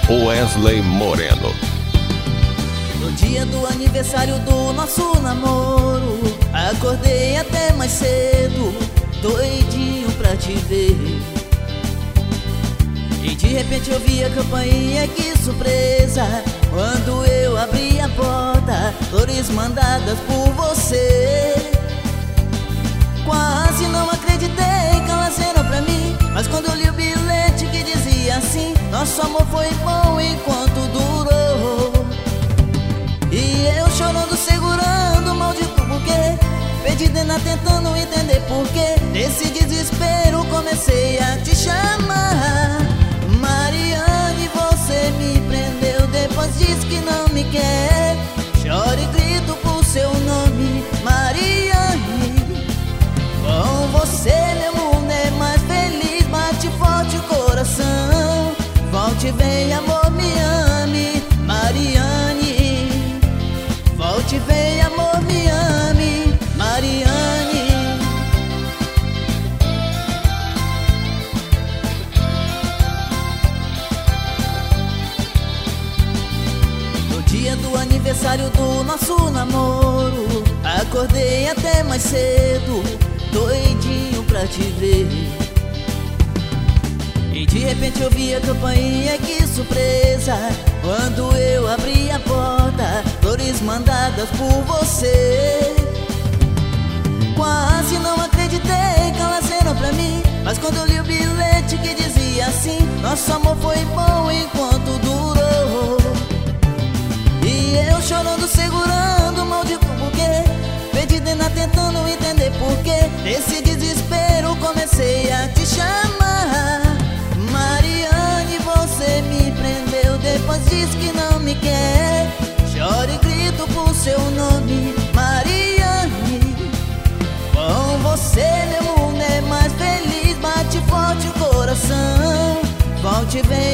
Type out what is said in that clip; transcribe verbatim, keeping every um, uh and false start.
Wesley Moreno. No dia do aniversário do nosso namoro, acordei até mais cedo, doidinho pra te ver. E de repente eu vi a campainha, que surpresa, quando eu abri a porta, flores mandadas por você. Quase não acreditei que elas eram pra mim, mas quando eu li o bilhete que dizia assim: nosso amor foi bom enquanto durou. E eu chorando, segurando o maldito buquê, perdida tentando entender porquê. Nesse desespero comecei a te chamar. Mariane, você me prendeu, depois diz que não me quer. Choro e grito por seu nome, Mariane. Com você meu mundo é mais feliz, bate forte o coração. Volte, vem amor, me ame, Mariane. Volte, vem amor, me ame, Mariane. No dia do aniversário do nosso namoro, acordei até mais cedo, doidinho pra te ver. E de repente eu vi a campainha, que surpresa, quando eu abri a porta, flores mandadas por você. Quase não acreditei que elas eram pra mim, mas quando eu li o bilhete que dizia assim: nosso amor foi bom enquanto durou. E eu chorando, segurando o maldito buquê, perdida tentando entender porquê. Nesse desespero comecei a te chamar. Mariane, você me prendeu, depois diz que não me quer. Choro e grito por seu nome, Mariane. Com você meu mundo é mais feliz, bate forte o coração. Volte, vem